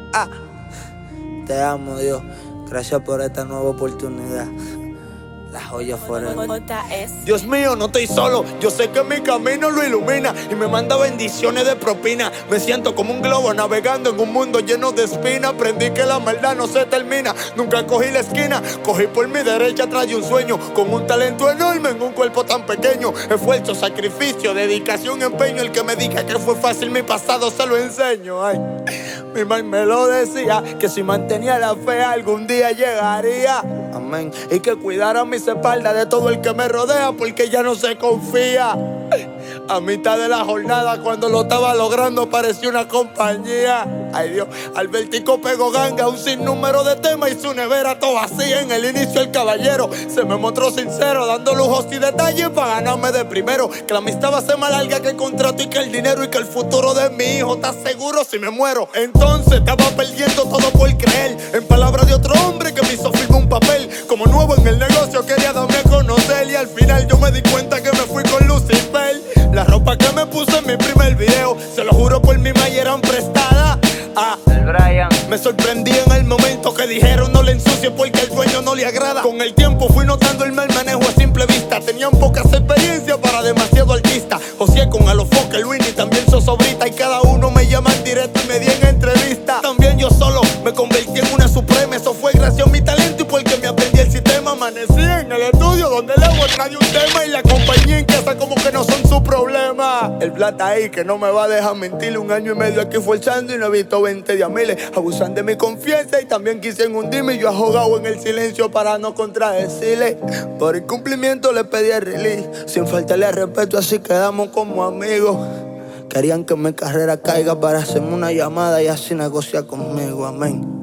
Ah, te amo, Dios. Gracias por esta nueva oportunidad. La joya forever. Dios mío, no estoy solo. Yo sé que mi camino lo ilumina y me manda bendiciones de propina. Me siento como un globo navegando en un mundo lleno de espinas. Aprendí que la maldad no se termina. Nunca cogí la esquina. Cogí por mi derecha atrás de un sueño, con un talento enorme en un cuerpo tan pequeño. Esfuerzo, sacrificio, dedicación, empeño. El que me diga que fue fácil mi pasado se lo enseño. Ay, mi mamá me lo decía, que si mantenía la fe algún día llegaría. Amén. Y que cuidara mis espaldas de todo el que me rodea, porque ya no se confía. A mitad de la jornada, cuando lo estaba logrando, parecía una compañía. Ay Dios, Albertico pegó ganga, un sinnúmero de temas y su nevera todo vacía. En el inicio el caballero se me mostró sincero, dando lujos y detalles para ganarme de primero. Que la amistad va a ser más larga que el contrato y que el dinero, y que el futuro de mi hijo está seguro si me muero. Entonces estaba perdiendo todo por creer en palabras de otro hombre que me hizo firmar un papel. Como nuevo en el negocio quería darme a conocer, y al final yo me di cuenta que me fui con Lucifer. La ropa que me puse en mi primer video, se lo juro por mi madre, eran prestadas. El Brian. Me sorprendí en el momento que dijeron no le ensucie porque el dueño no le agrada. Con el tiempo fui notando el mal manejo a simple vista. Tenían pocas experiencias para demasiado artista. José con Alofoque, Luis y también Sosobrita, y cada uno me llama en directo y me di en entrevista. También yo solo me convertí en una suprema. Eso fue gracias a mi talento y porque me aprendí el sistema. Amanecí en el estudio donde le hago de un tema, y la compañía en casa como que no son su problema. El plata ahí que no me va a dejar mentir. 1 año y medio aquí forzando y no he visto 20 de a miles. Abusan de mi confianza y también quisen hundirme. Y yo ahogado en el silencio para no contradecirle. Por incumplimiento le pedí el release, sin faltarle al respeto, así quedamos como amigos. Querían que mi carrera caiga para hacerme una llamada y así negociar conmigo, amén.